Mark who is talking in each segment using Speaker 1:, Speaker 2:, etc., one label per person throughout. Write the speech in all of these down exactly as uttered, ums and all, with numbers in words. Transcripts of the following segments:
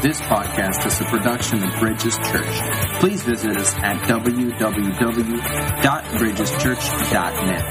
Speaker 1: This podcast is a production of Bridges Church. Please visit us at w w w dot bridges church dot net.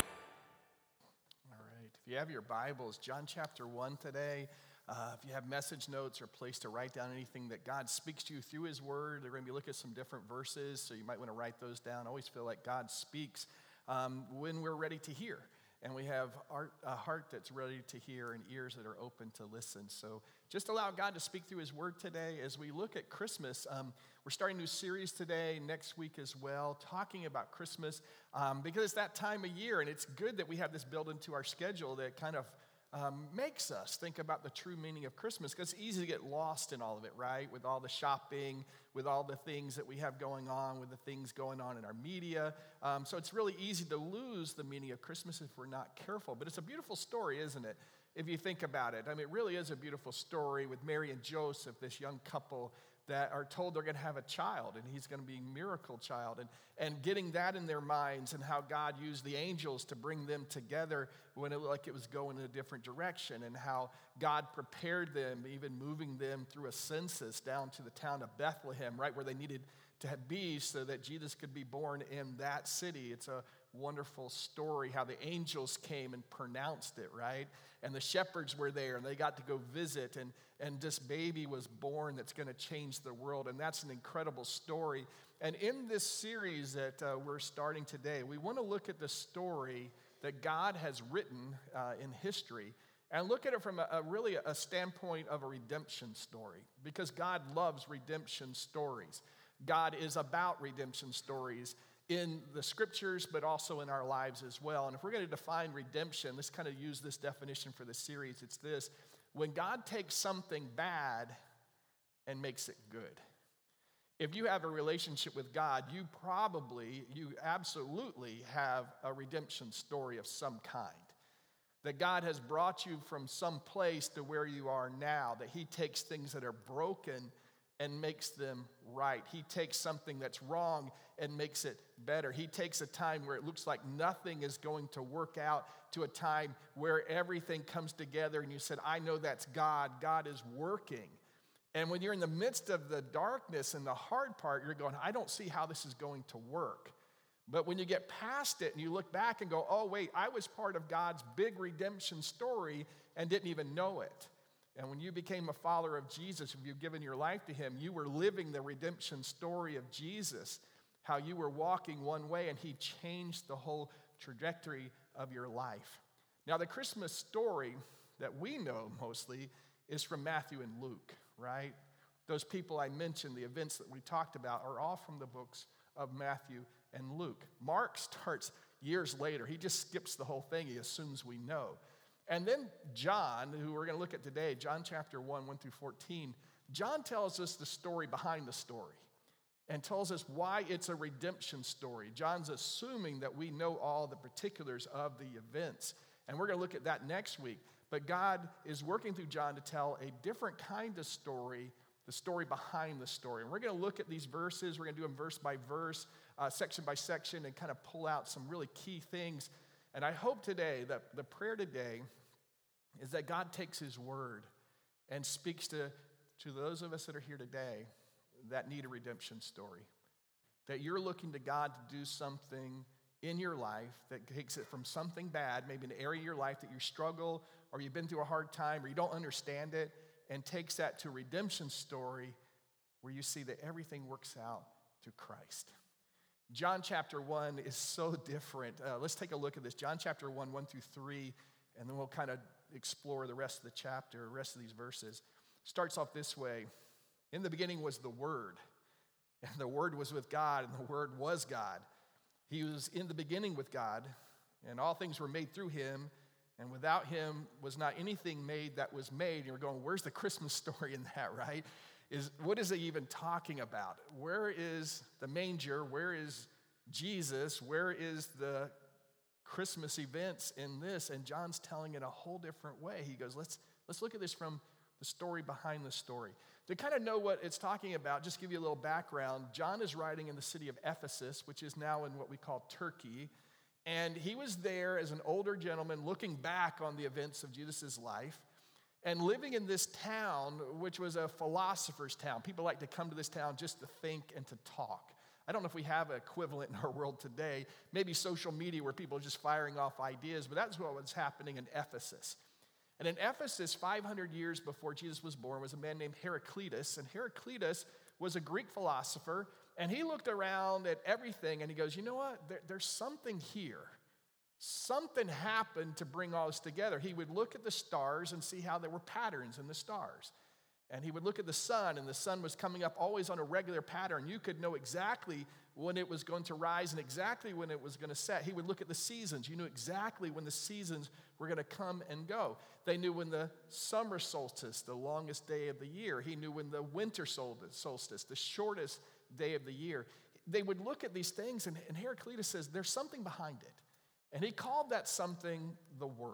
Speaker 2: All right. If you have your Bibles, John chapter one today. Uh, if you have message notes or a place to write down anything that God speaks to you through His Word, they're going to be looking at some different verses, so you might want to write those down. I always feel like God speaks um, when we're ready to hear. And we have art, a heart that's ready to hear and ears that are open to listen. So just allow God to speak through His Word today. As we look at Christmas, um, we're starting a new series today, next week as well, talking about Christmas um, because it's that time of year. And it's good that we have this built into our schedule that kind of um, makes us think about the true meaning of Christmas, because it's easy to get lost in all of it, right? With all the shopping, with all the things that we have going on, with the things going on in our media. Um, so it's really easy to lose the meaning of Christmas if we're not careful. But it's a beautiful story, isn't it? If you think about it. I mean, it really is a beautiful story with Mary and Joseph, this young couple that are told they're going to have a child, and he's going to be a miracle child, and, and getting that in their minds, and how God used the angels to bring them together when it looked like it was going in a different direction, and how God prepared them, even moving them through a census down to the town of Bethlehem, right where they needed to be so that Jesus could be born in that city. It's a wonderful story how the angels came and pronounced it, right? And the shepherds were there, and they got to go visit, and, and this baby was born that's going to change the world, and that's an incredible story. And in this series that uh, we're starting today, we want to look at the story that God has written uh, in history, and look at it from a, a really a standpoint of a redemption story, because God loves redemption stories. God is about redemption stories in the scriptures, but also in our lives as well. And if we're going to define redemption, let's kind of use this definition for the series. It's this: when God takes something bad and makes it good. If you have a relationship with God, you probably, you absolutely have a redemption story of some kind. That God has brought you from some place to where you are now, that He takes things that are broken and makes them right. He takes something that's wrong and makes it better. He takes a time where it looks like nothing is going to work out to a time where everything comes together, and you said, I know that's God. God is working. And when you're in the midst of the darkness and the hard part, you're going, I don't see how this is going to work. But when you get past it and you look back and go, oh, wait, I was part of God's big redemption story and didn't even know it. And when you became a follower of Jesus, if you've given your life to Him, you were living the redemption story of Jesus, how you were walking one way and He changed the whole trajectory of your life. Now, the Christmas story that we know mostly is from Matthew and Luke, right? Those people I mentioned, the events that we talked about, are all from the books of Matthew and Luke. Mark starts years later. He just skips the whole thing. He assumes we know. And then John, who we're going to look at today, John chapter one, one through fourteen, John tells us the story behind the story and tells us why it's a redemption story. John's assuming that we know all the particulars of the events. And we're going to look at that next week. But God is working through John to tell a different kind of story, the story behind the story. And we're going to look at these verses. We're going to do them verse by verse, uh, section by section, and kind of pull out some really key things. And I hope today that the prayer today is that God takes His word and speaks to, to those of us that are here today that need a redemption story. That you're looking to God to do something in your life that takes it from something bad, maybe an area of your life that you struggle or you've been through a hard time or you don't understand it, and takes that to a redemption story where you see that everything works out through Christ. John chapter one is so different. Uh, let's take a look at this. John chapter one, one through three, and then we'll kind of explore the rest of the chapter, the rest of these verses. Starts off this way. In the beginning was the Word, and the Word was with God, and the Word was God. He was in the beginning with God, and all things were made through Him, and without Him was not anything made that was made. And you're going, where's the Christmas story in that, right? Is what is it even talking about? Where is the manger? Where is Jesus? Where is the Christmas events in this? And John's telling it a whole different way. He goes, let's let's look at this from the story behind the story. To kind of know what it's talking about, just give you a little background. John is writing in the city of Ephesus, which is now in what we call Turkey. And he was there as an older gentleman looking back on the events of Jesus' life. And living in this town, which was a philosopher's town, people like to come to this town just to think and to talk. I don't know if we have an equivalent in our world today, maybe social media where people are just firing off ideas, but that's what was happening in Ephesus. And in Ephesus, five hundred years before Jesus was born, was a man named Heraclitus. And Heraclitus was a Greek philosopher, and he looked around at everything, and he goes, you know what? There, there's something here. Something happened to bring all this together. He would look at the stars and see how there were patterns in the stars. And he would look at the sun, and the sun was coming up always on a regular pattern. You could know exactly when it was going to rise and exactly when it was going to set. He would look at the seasons. You knew exactly when the seasons were going to come and go. They knew when the summer solstice, the longest day of the year. He knew when the winter solstice, the shortest day of the year. They would look at these things, and, and Heraclitus says, there's something behind it. And he called that something the Word.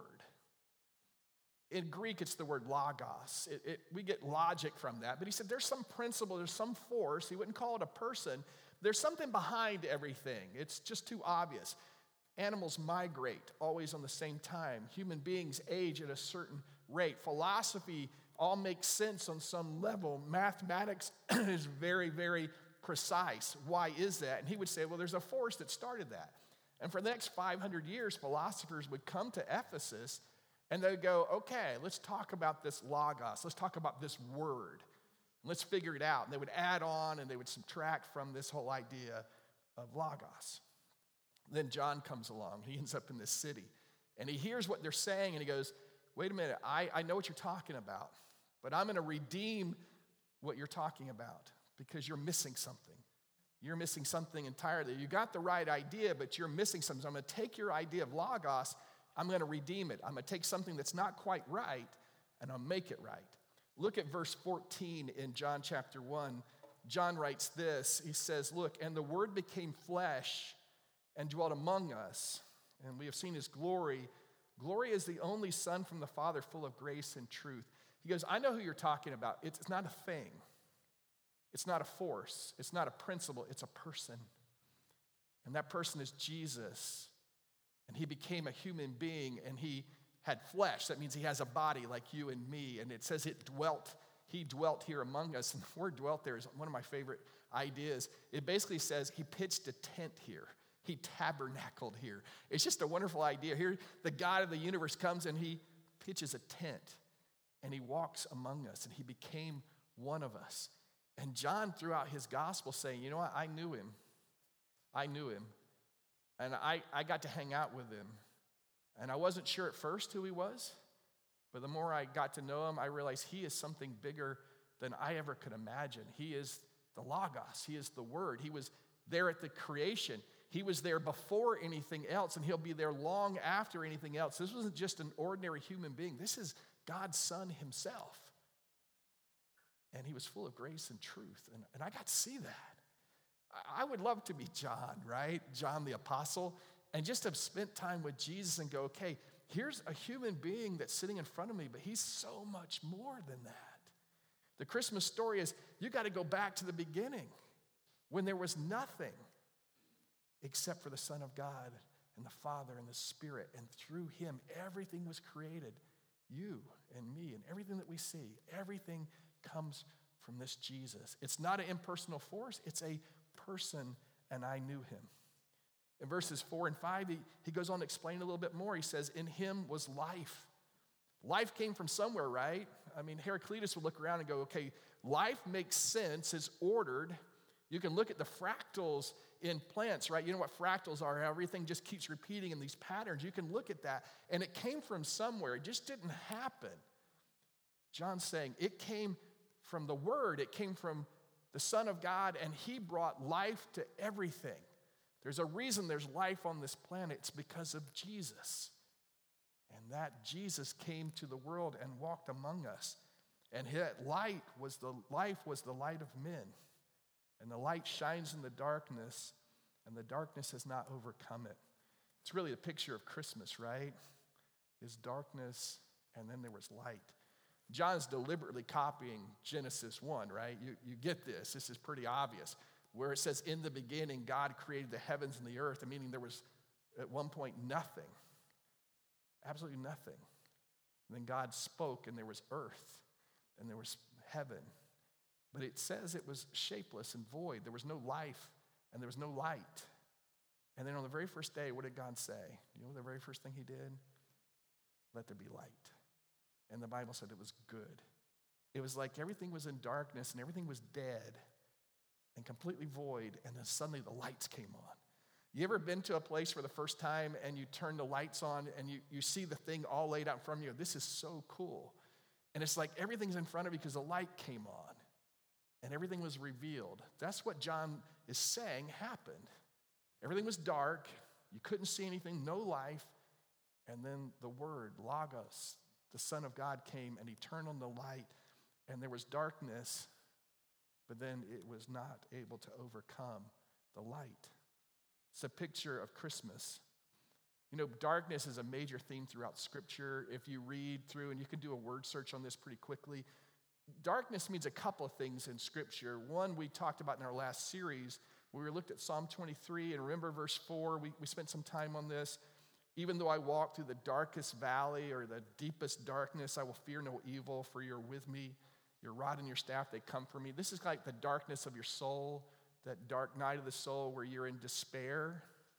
Speaker 2: In Greek, it's the word logos. It, it, we get logic from that. But he said there's some principle, there's some force. He wouldn't call it a person. There's something behind everything. It's just too obvious. Animals migrate always on the same time. Human beings age at a certain rate. Philosophy all makes sense on some level. Mathematics is very, very precise. Why is that? And he would say, well, there's a force that started that. And for the next five hundred years, philosophers would come to Ephesus and they'd go, okay, let's talk about this logos. Let's talk about this word. Let's figure it out. And they would add on and they would subtract from this whole idea of logos. Then John comes along. He ends up in this city. And he hears what they're saying and he goes, wait a minute, I, I know what you're talking about, but I'm going to redeem what you're talking about because you're missing something. You're missing something entirely. You got the right idea, but you're missing something. So I'm going to take your idea of logos, I'm going to redeem it. I'm going to take something that's not quite right, and I'll make it right. Look at verse fourteen in John chapter one. John writes this. He says, look, and the Word became flesh and dwelt among us, and we have seen his glory. Glory is the only Son from the Father, full of grace and truth. He goes, I know who you're talking about. It's, it's not a thing. It's not a force. It's not a principle. It's a person. And that person is Jesus. And he became a human being and he had flesh. That means he has a body like you and me. And it says it dwelt, he dwelt here among us. And the word dwelt there is one of my favorite ideas. It basically says he pitched a tent here. He tabernacled here. It's just a wonderful idea. Here, the God of the universe comes and he pitches a tent and he walks among us and he became one of us. And John, throughout his gospel, saying, you know what, I knew him. I knew him. And I, I got to hang out with him. And I wasn't sure at first who he was, but the more I got to know him, I realized he is something bigger than I ever could imagine. He is the Logos. He is the Word. He was there at the creation. He was there before anything else, and he'll be there long after anything else. This wasn't just an ordinary human being. This is God's Son himself. And he was full of grace and truth. And, and I got to see that. I, I would love to be John, right? John the Apostle. And just have spent time with Jesus and go, okay, here's a human being that's sitting in front of me, but he's so much more than that. The Christmas story is you got to go back to the beginning when there was nothing except for the Son of God and the Father and the Spirit. And through him, everything was created. You and me and everything that we see, everything comes from this Jesus. It's not an impersonal force, it's a person, and I knew him. In verses four and five, he, he goes on to explain a little bit more. He says, in him was life. Life came from somewhere, right? I mean, Heraclitus would look around and go, okay, life makes sense, it's ordered. You can look at the fractals in plants, right? You know what fractals are, how everything just keeps repeating in these patterns. You can look at that, and it came from somewhere. It just didn't happen. John's saying it came from the Word. It came from the Son of God, and he brought life to everything. There's a reason there's life on this planet. It's because of Jesus. And that Jesus came to the world and walked among us. And that light was the life was the light of men. And the light shines in the darkness, and the darkness has not overcome it. It's really a picture of Christmas, right? There's darkness, and then there was light. John's deliberately copying Genesis one, right? You, you get this. This is pretty obvious. Where it says, in the beginning, God created the heavens and the earth, meaning there was, at one point, nothing. Absolutely nothing. And then God spoke, and there was earth, and there was heaven. But it says it was shapeless and void. There was no life, and there was no light. And then on the very first day, what did God say? You know the very first thing he did? Let there be light. And the Bible said it was good. It was like everything was in darkness, and everything was dead and completely void, and then suddenly the lights came on. You ever been to a place for the first time and you turn the lights on and you, you see the thing all laid out in front of you? This is so cool. And it's like everything's in front of you because the light came on and everything was revealed. That's what John is saying happened. Everything was dark. You couldn't see anything, no life. And then the word, Logos, the Son of God, came and he turned on the light, and there was darkness, but then it was not able to overcome the light. It's a picture of Christmas. You know, darkness is a major theme throughout Scripture. If you read through, and you can do a word search on this pretty quickly, darkness means a couple of things in Scripture. One, we talked about in our last series, where we looked at Psalm twenty-three, and remember verse four, we, we spent some time on this. Even though I walk through the darkest valley or the deepest darkness, I will fear no evil, for you're with me. Your rod and your staff, they comfort me. This is like the darkness of your soul, that dark night of the soul where you're in despair,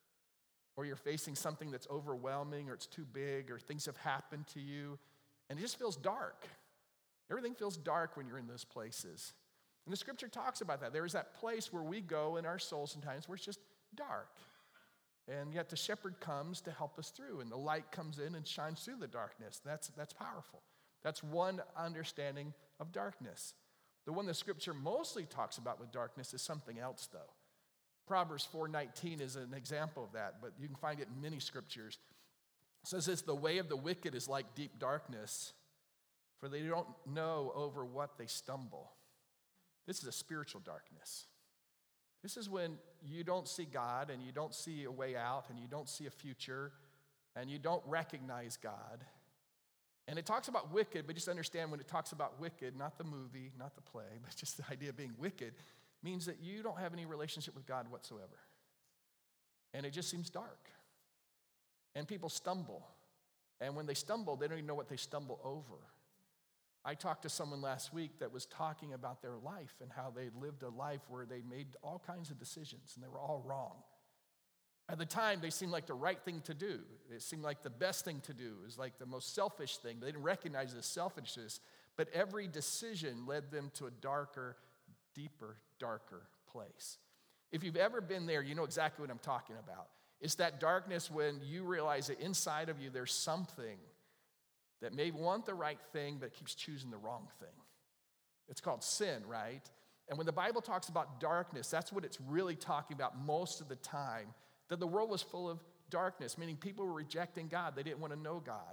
Speaker 2: or you're facing something that's overwhelming, or it's too big, or things have happened to you, and it just feels dark. Everything feels dark when you're in those places. And the Scripture talks about that. There is that place where we go in our souls sometimes where it's just dark. And yet the shepherd comes to help us through, and the light comes in and shines through the darkness. That's, that's powerful. That's one understanding of darkness. The one the Scripture mostly talks about with darkness is something else, though. Proverbs four nineteen is an example of that, but you can find it in many Scriptures. It says this, the way of the wicked is like deep darkness, for they don't know over what they stumble. This is a spiritual darkness. This is when you don't see God, and you don't see a way out, and you don't see a future, and you don't recognize God. And it talks about wicked, but just understand when it talks about wicked, not the movie, not the play, but just the idea of being wicked, means that you don't have any relationship with God whatsoever. And it just seems dark. And people stumble. And when they stumble, they don't even know what they stumble over. I talked to someone last week that was talking about their life and how they lived a life where they made all kinds of decisions, and they were all wrong. At the time, they seemed like the right thing to do. It seemed like the best thing to do. It was like the most selfish thing. They didn't recognize the selfishness, but every decision led them to a darker, deeper, darker place. If you've ever been there, you know exactly what I'm talking about. It's that darkness when you realize that inside of you there's something that may want the right thing but keeps choosing the wrong thing. It's called sin, right? And when the Bible talks about darkness, that's what it's really talking about most of the time. That the world was full of darkness, meaning people were rejecting God. They didn't want to know God.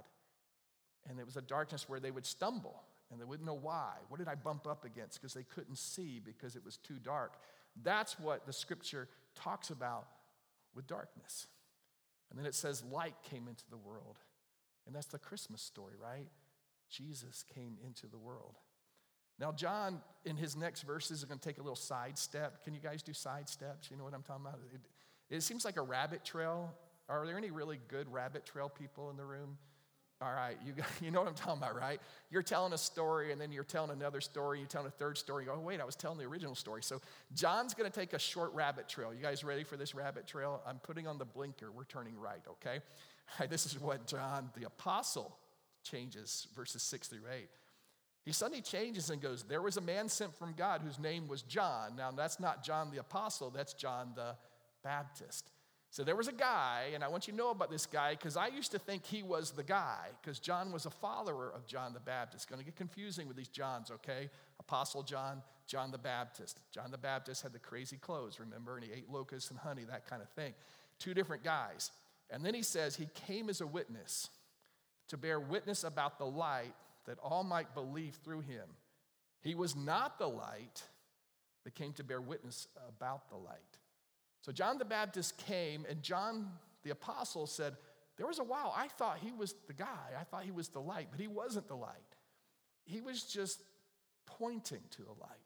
Speaker 2: And it was a darkness where they would stumble, and they wouldn't know why. What did I bump up against? Because they couldn't see because it was too dark. That's what the Scripture talks about with darkness. And then it says light came into the world. And that's the Christmas story, right? Jesus came into the world. Now, John, in his next verses, is going to take a little side step. Can you guys do side steps? You know what I'm talking about? It, It seems like a rabbit trail. Are there any really good rabbit trail people in the room? All right, you you know what I'm talking about, right? You're telling a story, and then you're telling another story, you're telling a third story. You go, oh, wait, I was telling the original story. So John's going to take a short rabbit trail. You guys ready for this rabbit trail? I'm putting on the blinker. We're turning right, okay? All right, this is what John, the apostle, changes, verses six through eight. He suddenly changes and goes, there was a man sent from God whose name was John. Now, that's not John the apostle. That's John the Baptist. So there was a guy, and I want you to know about this guy because I used to think he was the guy because John was a follower of John the Baptist. It's going to get confusing with these Johns, okay? Apostle John, John the Baptist. John the Baptist had the crazy clothes, remember? And he ate locusts and honey, that kind of thing. Two different guys. And then he says he came as a witness to bear witness about the light that all might believe through him. He was not the light, but came to bear witness about the light. So John the Baptist came, and John the apostle said, there was a while I thought he was the guy. I thought he was the light, but he wasn't the light. He was just pointing to the light.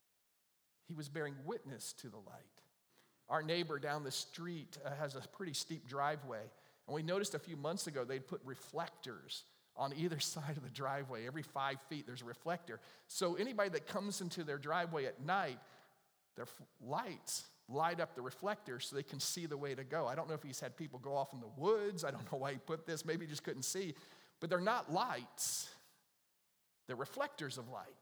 Speaker 2: He was bearing witness to the light. Our neighbor down the street uh, has a pretty steep driveway, and we noticed a few months ago they'd put reflectors On either side of the driveway, every five feet, there's a reflector. So anybody that comes into their driveway at night, their lights light up the reflector so they can see the way to go. I don't know if he's had people go off in the woods. I don't know why he put this. Maybe he just couldn't see. But they're not lights. They're reflectors of light.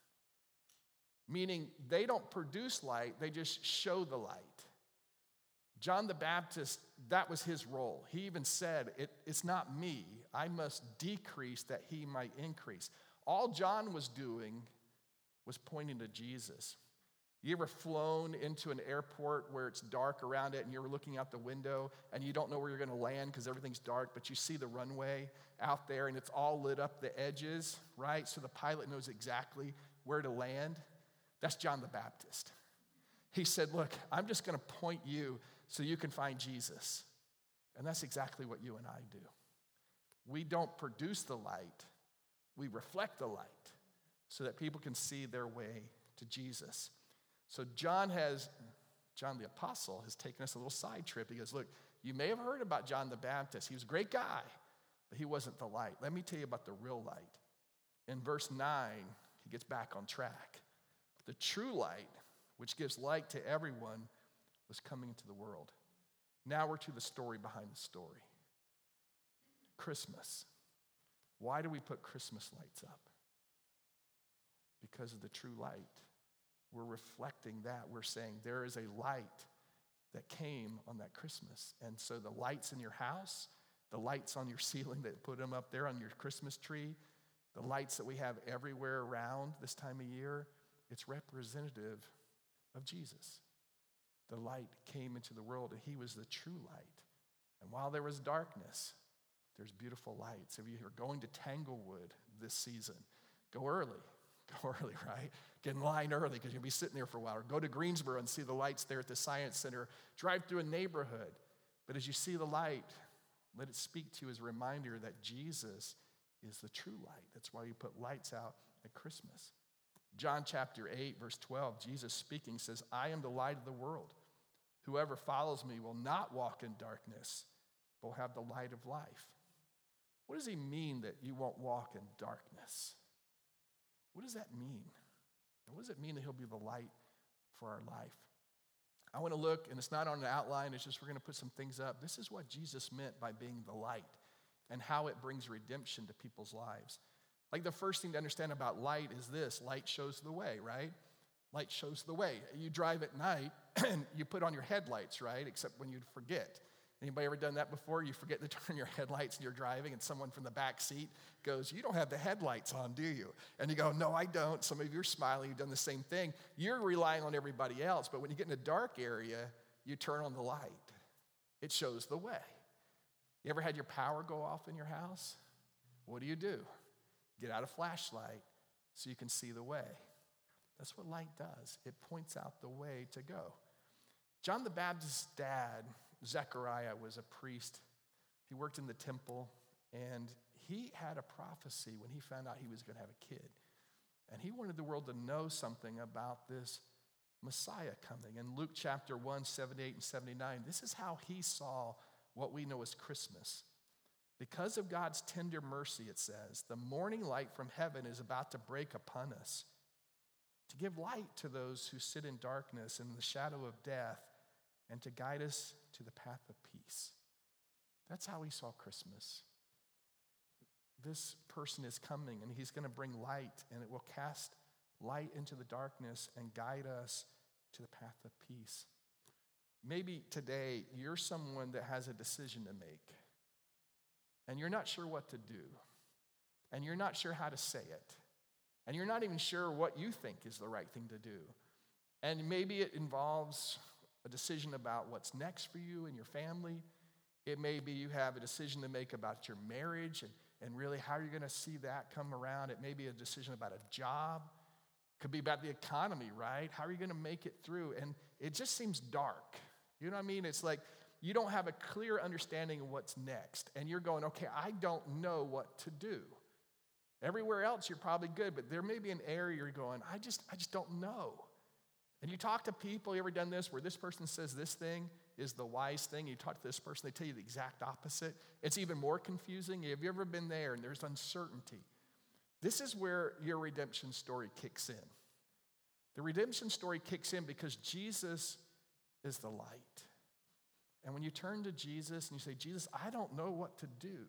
Speaker 2: Meaning they don't produce light, they just show the light. John the Baptist, that was his role. He even said, it, it's not me. I must decrease that he might increase. All John was doing was pointing to Jesus. You ever flown into an airport where it's dark around it and you're looking out the window and you don't know where you're going to land because everything's dark, but you see the runway out there and it's all lit up the edges, right? So the pilot knows exactly where to land. That's John the Baptist. He said, look, I'm just going to point you so you can find Jesus. And that's exactly what you and I do. We don't produce the light. We reflect the light so that people can see their way to Jesus. So John has, John the Apostle has taken us a little side trip. He goes, look, you may have heard about John the Baptist. He was a great guy, but he wasn't the light. Let me tell you about the real light. In verse nine, he gets back on track. The true light, which gives light to everyone, was coming into the world. Now we're to the story behind the story. Christmas. Why do we put Christmas lights up? Because of the true light. We're reflecting that. We're saying there is a light that came on that Christmas. And so the lights in your house, the lights on your ceiling that put them up there on your Christmas tree, the lights that we have everywhere around this time of year, it's representative of Jesus. The light came into the world and he was the true light. And while there was darkness, there's beautiful lights. If you're going to Tanglewood this season, go early. Go early, right? Get in line early because you'll be sitting there for a while. Or go to Greensboro and see the lights there at the Science Center. Drive through a neighborhood. But as you see the light, let it speak to you as a reminder that Jesus is the true light. That's why you put lights out at Christmas. John chapter eight, verse twelve, Jesus speaking says, I am the light of the world. Whoever follows me will not walk in darkness, but will have the light of life. What does he mean that you won't walk in darkness? What does that mean? And what does it mean that he'll be the light for our life? I want to look, and it's not on an outline, it's just we're going to put some things up. This is what Jesus meant by being the light and how it brings redemption to people's lives. Like the first thing to understand about light is this: light shows the way, right? Light shows the way. You drive at night and you put on your headlights, right? Except when you forget. Anybody ever done that before? You forget to turn your headlights and you're driving and someone from the back seat goes, you don't have the headlights on, do you? And you go, no, I don't. Some of you are smiling. You've done the same thing. You're relying on everybody else. But when you get in a dark area, you turn on the light. It shows the way. You ever had your power go off in your house? What do you do? Get out a flashlight so you can see the way. That's what light does. It points out the way to go. John the Baptist's dad, Zechariah, was a priest. He worked in the temple, and he had a prophecy when he found out he was going to have a kid. And he wanted the world to know something about this Messiah coming. In Luke chapter one, seventy-eight and seventy-nine, this is how he saw what we know as Christmas. Because of God's tender mercy, it says, the morning light from heaven is about to break upon us to give light to those who sit in darkness and in the shadow of death, and to guide us to the path of peace. That's how he saw Christmas. This person is coming, and he's going to bring light, and it will cast light into the darkness and guide us to the path of peace. Maybe today you're someone that has a decision to make, and you're not sure what to do, and you're not sure how to say it, and you're not even sure what you think is the right thing to do. And maybe it involves a decision about what's next for you and your family. It may be you have a decision to make about your marriage and, and really how you're going to see that come around. It may be a decision about a job. It could be about the economy, right? How are you going to make it through? And it just seems dark. You know what I mean? It's like you don't have a clear understanding of what's next. And you're going, okay, I don't know what to do. Everywhere else, you're probably good, but there may be an area you're going, I just, I just don't know. And you talk to people, you ever done this, where this person says this thing is the wise thing? You talk to this person, they tell you the exact opposite. It's even more confusing. Have you ever been there and there's uncertainty? This is where your redemption story kicks in. The redemption story kicks in because Jesus is the light. And when you turn to Jesus and you say, Jesus, I don't know what to do,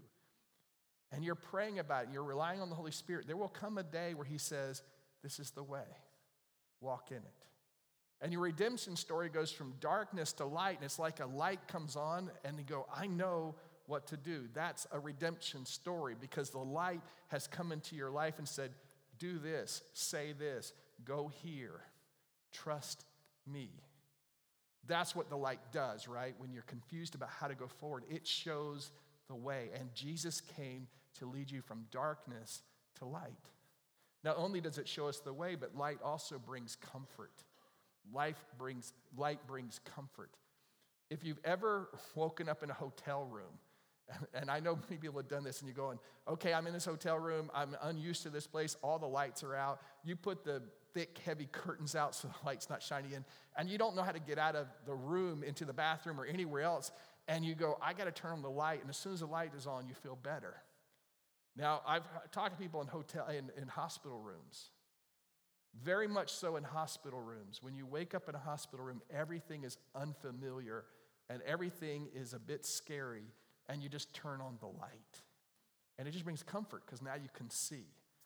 Speaker 2: and you're praying about it, you're relying on the Holy Spirit, there will come a day where he says, this is the way. Walk in it. And your redemption story goes from darkness to light, and it's like a light comes on, and you go, I know what to do. That's a redemption story because the light has come into your life and said, do this, say this, go here, trust me. That's what the light does, right? When you're confused about how to go forward, it shows the way. And Jesus came to lead you from darkness to light. Not only does it show us the way, but light also brings comfort. Life brings, light brings comfort. If you've ever woken up in a hotel room, and I know many people have done this, and you're going, okay, I'm in this hotel room, I'm unused to this place, all the lights are out. You put the thick, heavy curtains out so the light's not shining in, and you don't know how to get out of the room into the bathroom or anywhere else, and you go, I got to turn on the light, and as soon as the light is on, you feel better. Now, I've talked to people in hotel in, in hospital rooms. Very much so in hospital rooms. When you wake up in a hospital room, everything is unfamiliar and everything is a bit scary, and you just turn on the light. And it just brings comfort because now you can see.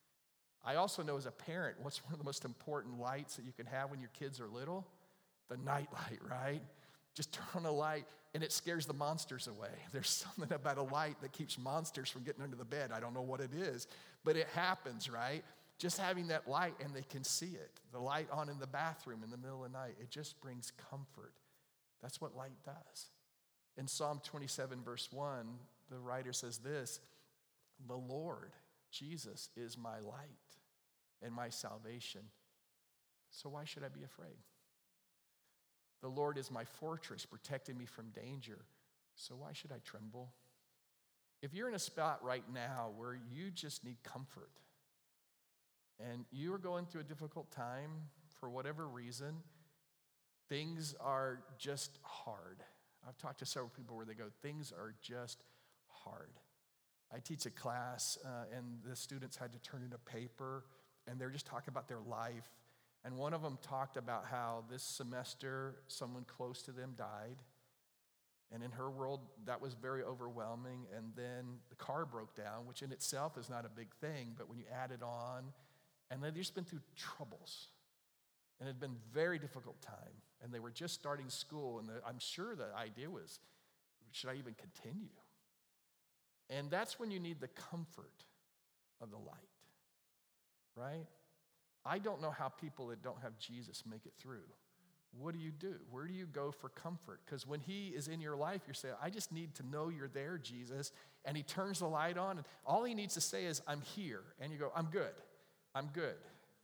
Speaker 2: I also know as a parent, what's one of the most important lights that you can have when your kids are little? The night light, right? Just turn on a light and it scares the monsters away. There's something about a light that keeps monsters from getting under the bed. I don't know what it is, but it happens, right? Just having that light and they can see it. The light on in the bathroom in the middle of the night, it just brings comfort. That's what light does. In Psalm twenty-seven, verse one, the writer says this, the Lord, Jesus, is my light and my salvation. So why should I be afraid? The Lord is my fortress, protecting me from danger. So why should I tremble? If you're in a spot right now where you just need comfort, and you are going through a difficult time for whatever reason, things are just hard. I've talked to several people where they go, things are just hard. I teach a class, uh, and the students had to turn in a paper, and they're just talking about their life. And one of them talked about how this semester someone close to them died. And in her world, that was very overwhelming. And then the car broke down, which in itself is not a big thing, but when you add it on, and they've just been through troubles. And it had been a very difficult time. And they were just starting school, and the, I'm sure the idea was, should I even continue? And that's when you need the comfort of the light, right? I don't know how people that don't have Jesus make it through. What do you do? Where do you go for comfort? Because when he is in your life, you're saying, I just need to know you're there, Jesus. And he turns the light on, and all he needs to say is, I'm here. And you go, I'm good. I'm good.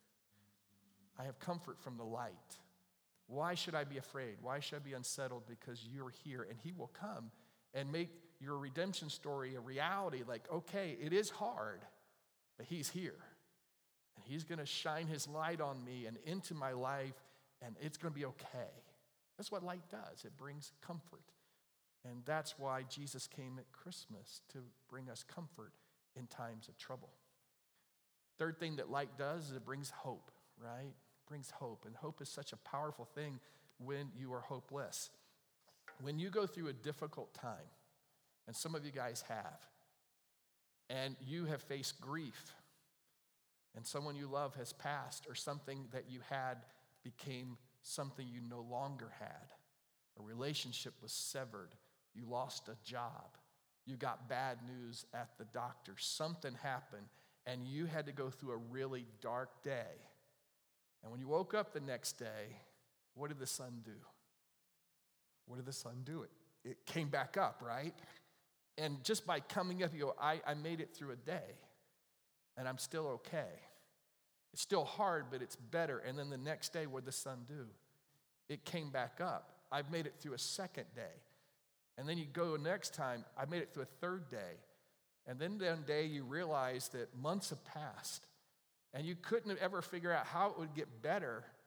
Speaker 2: I have comfort from the light. Why should I be afraid? Why should I be unsettled? Because you're here, and he will come and make your redemption story a reality. Like, okay, it is hard, but he's here. And he's going to shine his light on me and into my life, and it's going to be okay. That's what light does. It brings comfort. And that's why Jesus came at Christmas, to bring us comfort in times of trouble. Third thing that light does is it brings hope, right? It brings hope. And hope is such a powerful thing when you are hopeless. When you go through a difficult time, and some of you guys have, and you have faced grief, and someone you love has passed, or something that you had became something you no longer had. A relationship was severed. You lost a job. You got bad news at the doctor. Something happened, and you had to go through a really dark day. And when you woke up the next day, what did the sun do? What did the sun do? It, it came back up, right? And just by coming up, you go, I, I made it through a day, and I'm still okay. It's still hard, but it's better. And then the next day, what did the sun do? It came back up. I've made it through a second day. And then you go next time, I made it through a third day. And then one day you realize that months have passed, and you couldn't ever figure out how it would get better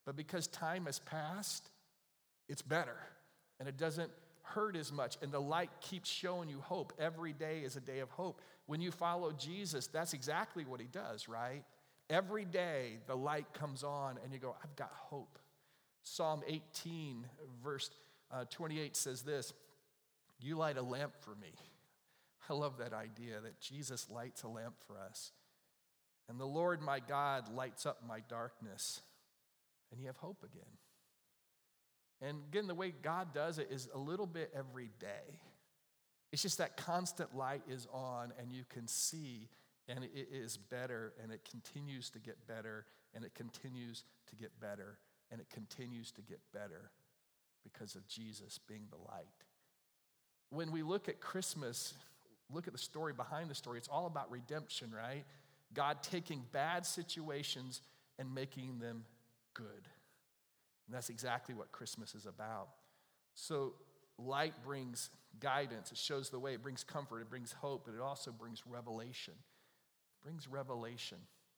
Speaker 2: But because time has passed, it's better. And it doesn't hurt as much. And the light keeps showing you hope. Every day is a day of hope. When you follow Jesus, that's exactly what he does, right? Every day the light comes on and you go, I've got hope. Psalm eighteen, verse uh, twenty-eight says this, you light a lamp for me. I love that idea that Jesus lights a lamp for us. And the Lord my God lights up my darkness. And you have hope again. And again, the way God does it is a little bit every day. It's just that constant light is on and you can see, and it is better, and it continues to get better, and it continues to get better, and it continues to get better because of Jesus being the light. When we look at Christmas, look at the story behind the story, it's all about redemption, right? God taking bad situations and making them good. And that's exactly what Christmas is about. So light brings guidance. It shows the way. It brings comfort. It brings hope. But it also brings revelation. It brings revelation.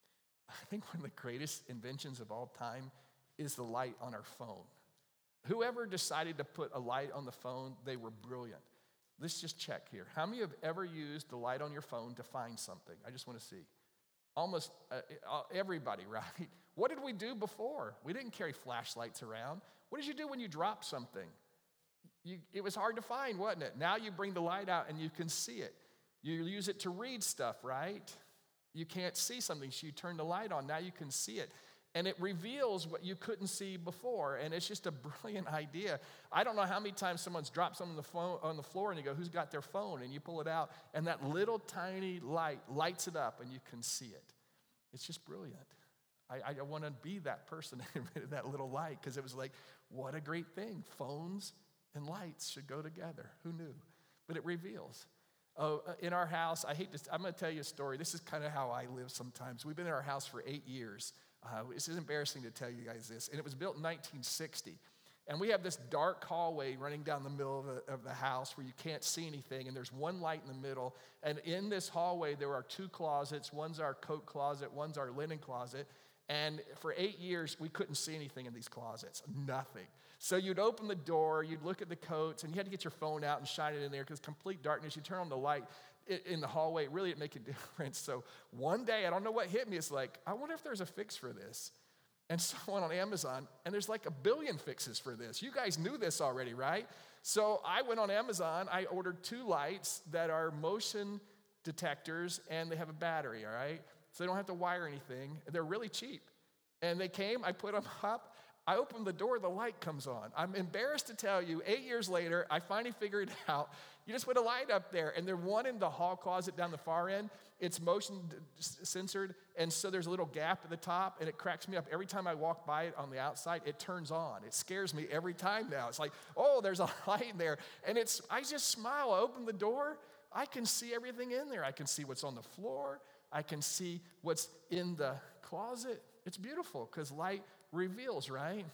Speaker 2: I think one of the greatest inventions of all time is the light on our phone. Whoever decided to put a light on the phone, they were brilliant. Let's just check here. How many have ever used the light on your phone to find something? I just want to see. Almost uh, everybody, right? What did we do before? We didn't carry flashlights around. What did you do when you dropped something? You, it was hard to find, wasn't it? Now you bring the light out and you can see it. You use it to read stuff, right? You can't see something, so you turn the light on. Now you can see it. And it reveals what you couldn't see before. And it's just a brilliant idea. I don't know how many times someone's dropped something on the, phone, on the floor and you go, who's got their phone? And you pull it out, and that little tiny light lights it up and you can see it. It's just brilliant. I, I want to be that person that invented that little light, because it was like, what a great thing. Phones and lights should go together. Who knew? But it reveals. Oh, in our house, I hate to, I'm going to tell you a story. This is kind of how I live sometimes. We've been in our house for eight years. Uh, this is embarrassing to tell you guys this. And it was built in nineteen sixty. And we have this dark hallway running down the middle of the, of the house where you can't see anything. And there's one light in the middle. And in this hallway, there are two closets. One's our coat closet. One's our linen closet. And for eight years, we couldn't see anything in these closets, nothing. So you'd open the door, you'd look at the coats, and you had to get your phone out and shine it in there because complete darkness. You turn on the light in the hallway, really it make a difference. So one day, I don't know what hit me, it's like, I wonder if there's a fix for this. And so I went on Amazon, and there's like a billion fixes for this. You guys knew this already, right? So I went on Amazon, I ordered two lights that are motion detectors, and they have a battery, all right? So they don't have to wire anything. They're really cheap. And they came, I put them up. I opened the door, the light comes on. I'm embarrassed to tell you, eight years later, I finally figured it out. You just put a light up there, and there's one in the hall closet down the far end. It's motion censored, and so there's a little gap at the top, and it cracks me up. Every time I walk by it on the outside, it turns on. It scares me every time now. It's like, oh, there's a light in there. And it's, I just smile. I open the door. I can see everything in there. I can see what's on the floor. I can see what's in the closet. It's beautiful because light reveals, right?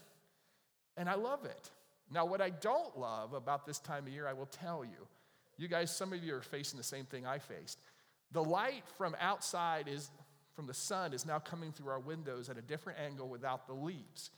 Speaker 2: And I love it. Now, what I don't love about this time of year, I will tell you. You guys, some of you are facing the same thing I faced. The light from outside is, from the sun, is now coming through our windows at a different angle without the leaves.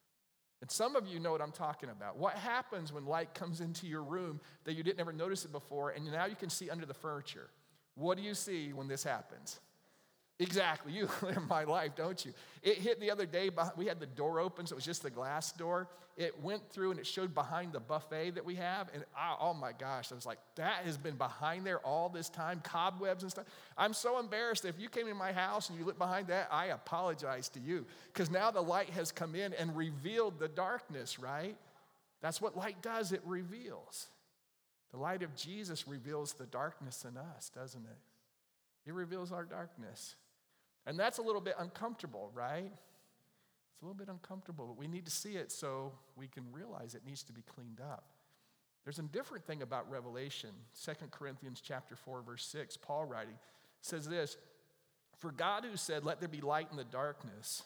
Speaker 2: And some of you know what I'm talking about. What happens when light comes into your room that you didn't ever notice it before, and now you can see under the furniture? What do you see when this happens? Exactly. You live my life, don't you? It hit the other day. We had the door open, so it was just the glass door. It went through, and it showed behind the buffet that we have. And I, oh, my gosh, I was like, that has been behind there all this time, cobwebs and stuff. I'm so embarrassed. If you came in my house and you looked behind that, I apologize to you, because now the light has come in and revealed the darkness, right? That's what light does. It reveals. The light of Jesus reveals the darkness in us, doesn't it? It reveals our darkness. And that's a little bit uncomfortable, right? It's a little bit uncomfortable, but we need to see it so we can realize it needs to be cleaned up. There's a different thing about Revelation. Second Corinthians chapter four, verse six, Paul writing, says this, "For God who said, 'Let there be light in the darkness,'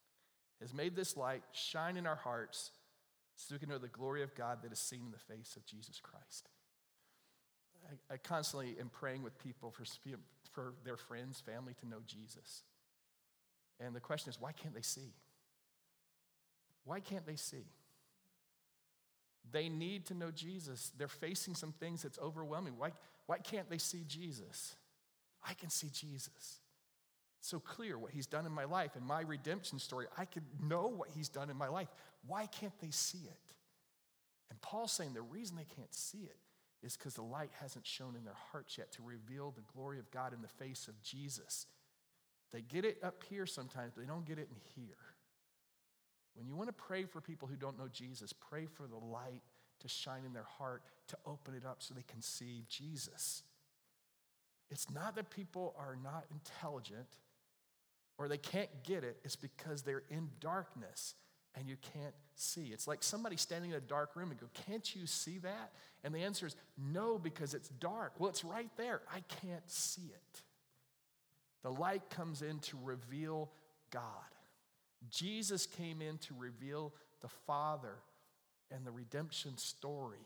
Speaker 2: has made this light shine in our hearts so we can know the glory of God that is seen in the face of Jesus Christ." I, I constantly am praying with people for, for their friends, family to know Jesus. And the question is, why can't they see? Why can't they see? They need to know Jesus. They're facing some things that's overwhelming. Why, why can't they see Jesus? I can see Jesus. It's so clear what he's done in my life and my redemption story. I can know what he's done in my life. Why can't they see it? And Paul's saying the reason they can't see it is because the light hasn't shone in their hearts yet to reveal the glory of God in the face of Jesus. They get it up here sometimes, but they don't get it in here. When you want to pray for people who don't know Jesus, pray for the light to shine in their heart, to open it up so they can see Jesus. It's not that people are not intelligent or they can't get it. It's because they're in darkness and you can't see. It's like somebody standing in a dark room and go, can't you see that? And the answer is no, because it's dark. Well, it's right there. I can't see it. The light comes in to reveal God. Jesus came in to reveal the Father and the redemption story.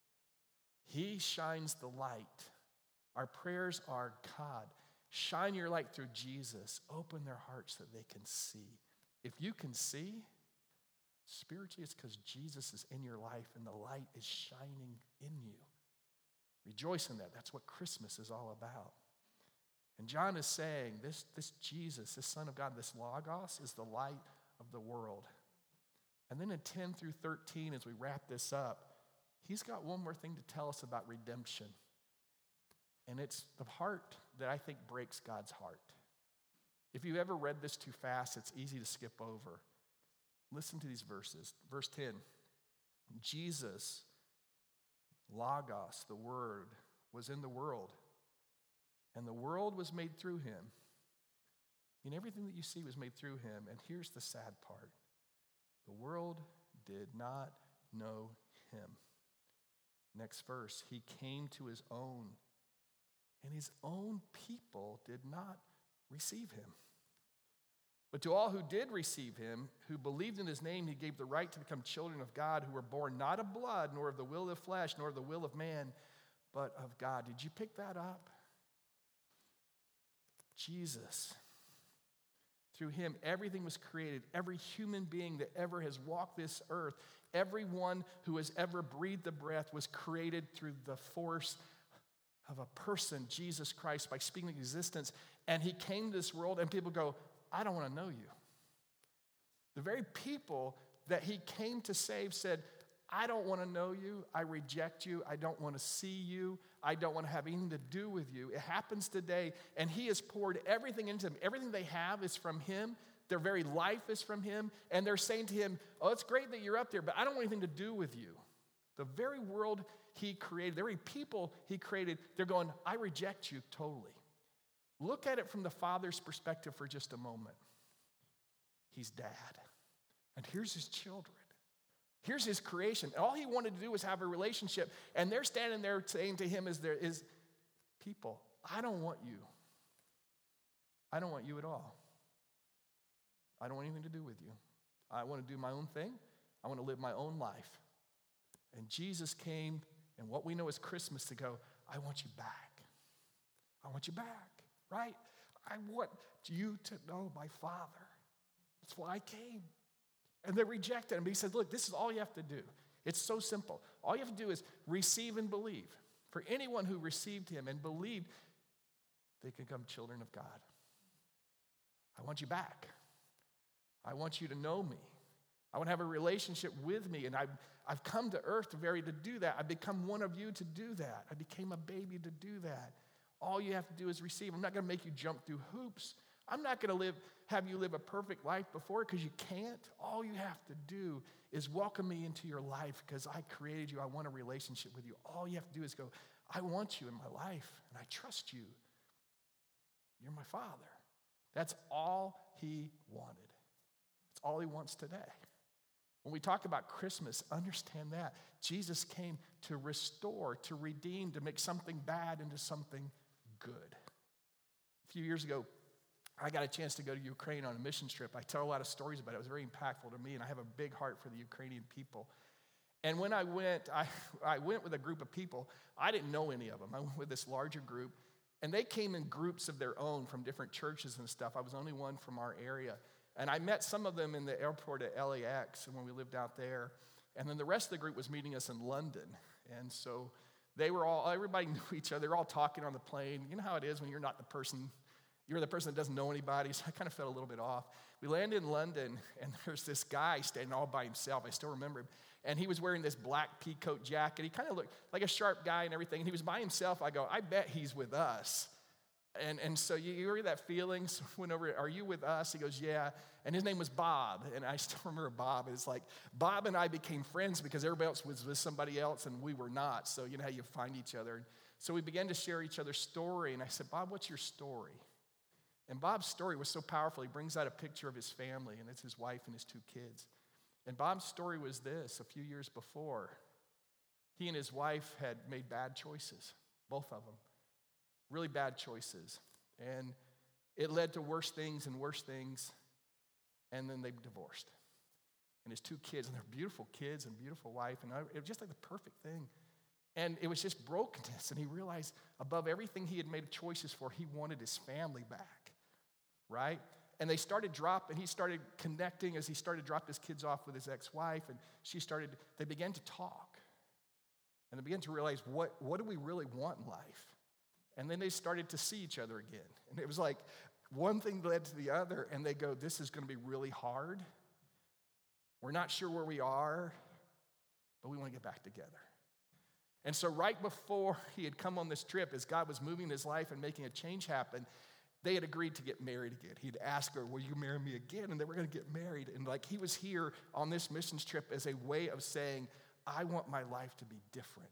Speaker 2: He shines the light. Our prayers are, God, shine your light through Jesus. Open their hearts that they can see. If you can see, spiritually it's because Jesus is in your life and the light is shining in you. Rejoice in that. That's what Christmas is all about. And John is saying this, this Jesus, this Son of God, this Logos is the light of the world. And then in ten through thirteen, as we wrap this up, he's got one more thing to tell us about redemption. And it's the heart that I think breaks God's heart. If you've ever read this too fast, it's easy to skip over. Listen to these verses. Verse ten, Jesus, Logos, the Word, was in the world. And the world was made through him. And everything that you see was made through him. And here's the sad part. The world did not know him. Next verse, he came to his own, and his own people did not receive him. But to all who did receive him, who believed in his name, he gave the right to become children of God, who were born not of blood, nor of the will of the flesh, nor of the will of man, but of God. Did you pick that up? Jesus. Through him, everything was created. Every human being that ever has walked this earth, everyone who has ever breathed the breath was created through the force of a person, Jesus Christ, by speaking existence. And he came to this world, and people go, I don't want to know you. The very people that he came to save said, I don't want to know you. I reject you. I don't want to see you. I don't want to have anything to do with you. It happens today, and he has poured everything into them. Everything they have is from him. Their very life is from him, and they're saying to him, oh, it's great that you're up there, but I don't want anything to do with you. The very world he created, the very people he created, they're going, I reject you totally. Look at it from the Father's perspective for just a moment. He's dad, and here's his children. Here's his creation. All he wanted to do was have a relationship. And they're standing there saying to him, is there is people, I don't want you. I don't want you at all. I don't want anything to do with you. I want to do my own thing. I want to live my own life. And Jesus came, and what we know is Christmas, to go, I want you back. I want you back, right? I want you to know my Father. That's why I came. And they rejected him. But he said, look, this is all you have to do. It's so simple. All you have to do is receive and believe. For anyone who received him and believed, they can become children of God. I want you back. I want you to know me. I want to have a relationship with me. And I've, I've come to earth to very to do that. I've become one of you to do that. I became a baby to do that. All you have to do is receive. I'm not going to make you jump through hoops. I'm not going to live, have you live a perfect life before, because you can't. All you have to do is welcome me into your life, because I created you. I want a relationship with you. All you have to do is go, I want you in my life, and I trust you. You're my Father. That's all he wanted. That's all he wants today. When we talk about Christmas, understand that. Jesus came to restore, to redeem, to make something bad into something good. A few years ago, I got a chance to go to Ukraine on a mission trip. I tell a lot of stories about it. It was very impactful to me, and I have a big heart for the Ukrainian people. And when I went, I, I went with a group of people. I didn't know any of them. I went with this larger group, and they came in groups of their own from different churches and stuff. I was the only one from our area. And I met some of them in the airport at L A X when we lived out there. And then the rest of the group was meeting us in London. And so they were all, everybody knew each other. They were all talking on the plane. You know how it is when you're not the person, you're the person that doesn't know anybody. So I kind of felt a little bit off. We landed in London, and there's this guy standing all by himself. I still remember him. And he was wearing this black pea coat jacket. He kind of looked like a sharp guy and everything. And he was by himself. I go, I bet he's with us. And and so you, you hear that feeling? So I went over, are you with us? He goes, yeah. And his name was Bob. And I still remember Bob. It's like Bob and I became friends because everybody else was with somebody else and we were not. So you know how you find each other. And so we began to share each other's story. And I said, Bob, what's your story? And Bob's story was so powerful. He brings out a picture of his family, and it's his wife and his two kids. And Bob's story was this: a few years before, he and his wife had made bad choices, both of them. Really bad choices. And it led to worse things and worse things. And then they divorced. And his two kids, and they're beautiful kids and beautiful wife. And I, it was just like the perfect thing. And it was just brokenness. And he realized above everything he had made choices for, he wanted his family back. Right? And they started dropping, he started connecting as he started dropping his kids off with his ex-wife. And she started, they began to talk. And they began to realize, what, what do we really want in life? And then they started to see each other again. And it was like one thing led to the other, and they go, this is going to be really hard. We're not sure where we are, but we want to get back together. And so right before he had come on this trip, as God was moving his life and making a change happen, they had agreed to get married again. He'd ask her, will you marry me again? And they were going to get married. And like he was here on this missions trip as a way of saying, I want my life to be different.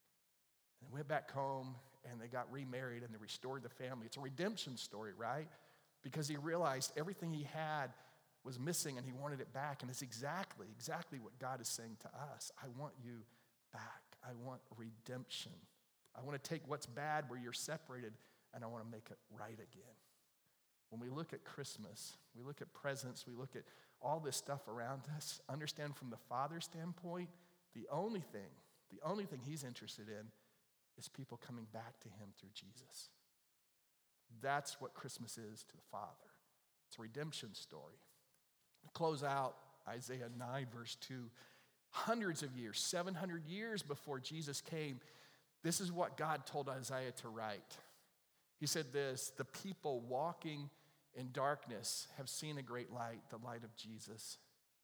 Speaker 2: And they went back home, and they got remarried, and they restored the family. It's a redemption story, right? Because he realized everything he had was missing, and he wanted it back. And it's exactly, exactly what God is saying to us. I want you back. I want redemption. I want to take what's bad where you're separated, and I want to make it right again. When we look at Christmas, we look at presents, we look at all this stuff around us, understand from the Father's standpoint, the only thing, the only thing he's interested in is people coming back to him through Jesus. That's what Christmas is to the Father. It's a redemption story. To close out Isaiah nine, verse two. Hundreds of years, seven hundred years before Jesus came, this is what God told Isaiah to write. He said this: the people walking in darkness have seen a great light, the light of Jesus.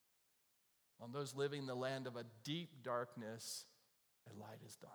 Speaker 2: On those living in the land of a deep darkness, a light is dawned.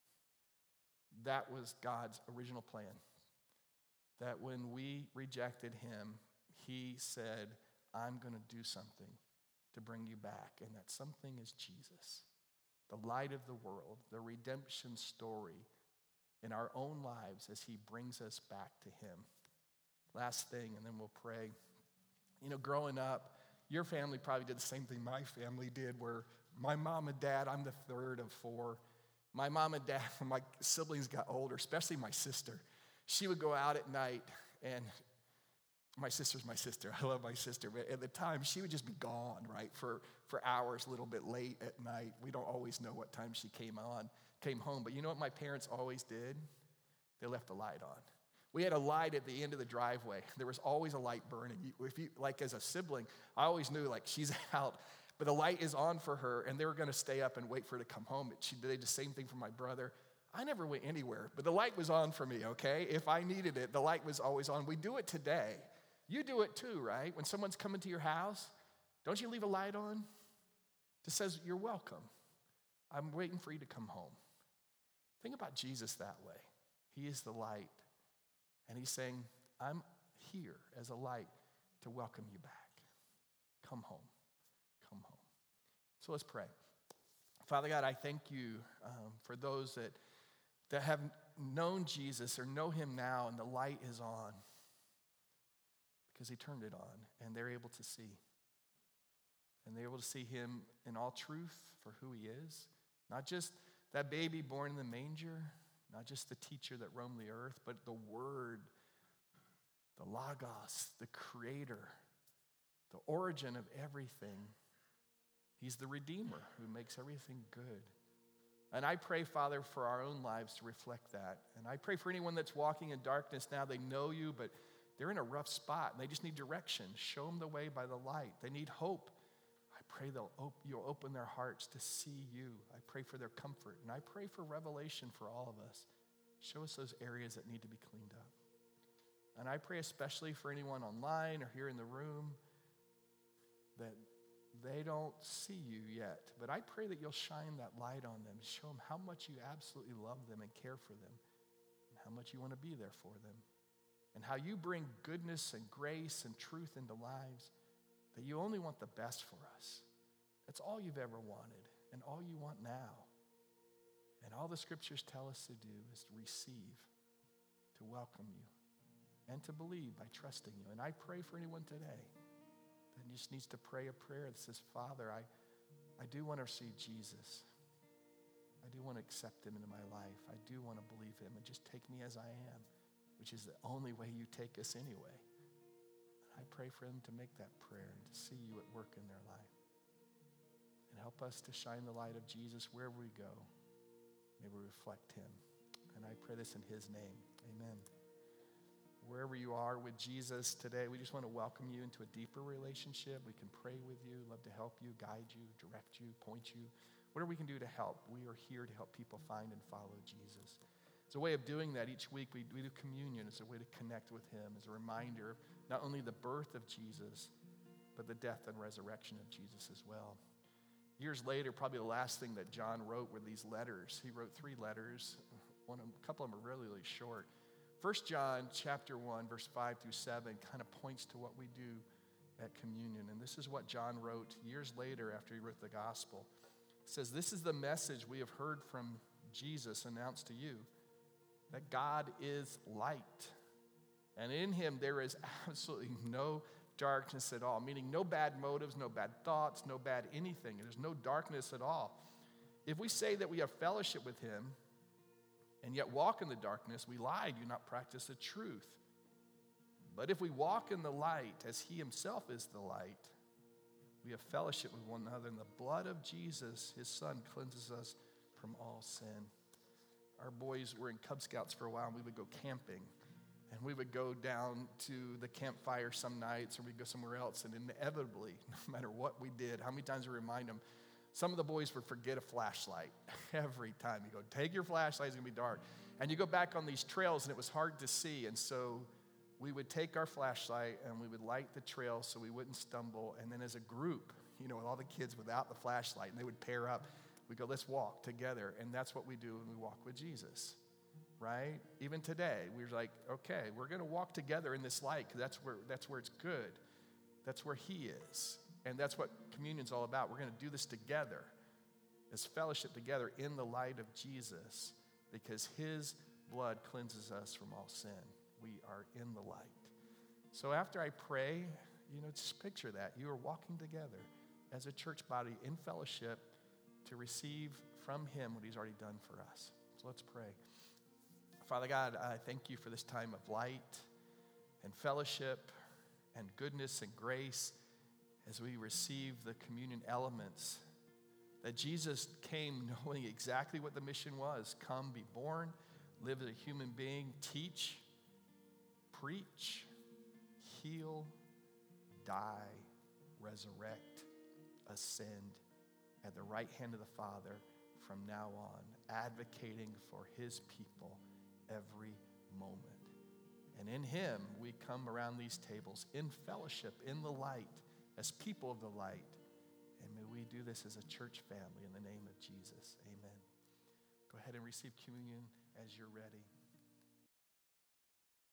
Speaker 2: That was God's original plan. That when we rejected him, he said, I'm going to do something to bring you back. And that something is Jesus, the light of the world, the redemption story in our own lives as he brings us back to him. Last thing, and then we'll pray. You know, growing up, your family probably did the same thing my family did, where my mom and dad, I'm the third of four. My mom and dad, when my siblings got older, especially my sister, she would go out at night, and my sister's my sister. I love my sister, but at the time, she would just be gone, right, for, for hours, a little bit late at night. We don't always know what time she came on, came home. But you know what my parents always did? They left the light on. We had a light at the end of the driveway. There was always a light burning. If you, like as a sibling, I always knew, like, she's out. But the light is on for her, and they were going to stay up and wait for her to come home. She did the same thing for my brother. I never went anywhere, but the light was on for me, okay? If I needed it, the light was always on. We do it today. You do it too, right? When someone's coming to your house, don't you leave a light on? It says, you're welcome. I'm waiting for you to come home. Think about Jesus that way. He is the light, and he's saying, I'm here as a light to welcome you back. Come home. Come home. So let's pray. Father God, I thank you um, for those that, that have known Jesus or know him now, and the light is on because he turned it on, and they're able to see. And they're able to see him in all truth for who he is. Not just that baby born in the manger, not just the teacher that roamed the earth, but the Word, the Logos, the Creator, the origin of everything. He's the Redeemer who makes everything good. And I pray, Father, for our own lives to reflect that. And I pray for anyone that's walking in darkness now, they know you, but they're in a rough spot and they just need direction. Show them the way by the light. They need hope. I pray they'll op- you'll open their hearts to see you. I pray for their comfort. And I pray for revelation for all of us. Show us those areas that need to be cleaned up. And I pray especially for anyone online or here in the room that they don't see you yet. But I pray that you'll shine that light on them. Show them how much you absolutely love them and care for them. And how much you want to be there for them. And how you bring goodness and grace and truth into lives. That you only want the best for us. That's all you've ever wanted and all you want now. And all the scriptures tell us to do is to receive, to welcome you, and to believe by trusting you. And I pray for anyone today that just needs to pray a prayer that says, Father, I, I do want to receive Jesus. I do want to accept him into my life. I do want to believe him and just take me as I am, which is the only way you take us anyway. I pray for them to make that prayer and to see you at work in their life. And help us to shine the light of Jesus wherever we go. May we reflect him. And I pray this in his name. Amen. Wherever you are with Jesus today, we just want to welcome you into a deeper relationship. We can pray with you, love to help you, guide you, direct you, point you. Whatever we can do to help, we are here to help people find and follow Jesus. As a way of doing that, each week we, we do communion as a way to connect with him, as a reminder of not only the birth of Jesus, but the death and resurrection of Jesus as well. Years later, probably the last thing that John wrote were these letters. He wrote three letters. One of them, a couple of them are really, really short. First John chapter one, verse five through seven kind of points to what we do at communion. And this is what John wrote years later after he wrote the gospel. It says, "This is the message we have heard from Jesus announced to you, that God is light, and in him there is absolutely no darkness at all," meaning no bad motives, no bad thoughts, no bad anything. There's no darkness at all. If we say that we have fellowship with him and yet walk in the darkness, we lie, do not practice the truth. But if we walk in the light as he himself is the light, we have fellowship with one another, and the blood of Jesus, his son, cleanses us from all sin. Our boys were in Cub Scouts for a while, and we would go camping. And we would go down to the campfire some nights, or we'd go somewhere else. And inevitably, no matter what we did, how many times we remind them, some of the boys would forget a flashlight every time. You go, take your flashlight, it's going to be dark. And you go back on these trails, and it was hard to see. And so we would take our flashlight, and we would light the trail so we wouldn't stumble. And then as a group, you know, with all the kids without the flashlight, and they would pair up, we go, let's walk together. And that's what we do when we walk with Jesus. Right? Even today, we're like, okay, we're going to walk together in this light because that's where, that's where it's good. That's where he is. And that's what communion's all about. We're going to do this together as fellowship together in the light of Jesus because his blood cleanses us from all sin. We are in the light. So after I pray, you know, just picture that. You are walking together as a church body in fellowship to receive from him what he's already done for us. So let's pray. Father God, I thank you for this time of light and fellowship and goodness and grace as we receive the communion elements. That Jesus came knowing exactly what the mission was. Come, be born, live as a human being, teach, preach, heal, die, resurrect, ascend at the right hand of the Father from now on, advocating for his people every moment. And in him, we come around these tables in fellowship, in the light, as people of the light. And may we do this as a church family in the name of Jesus. Amen. Go ahead and receive communion as you're ready.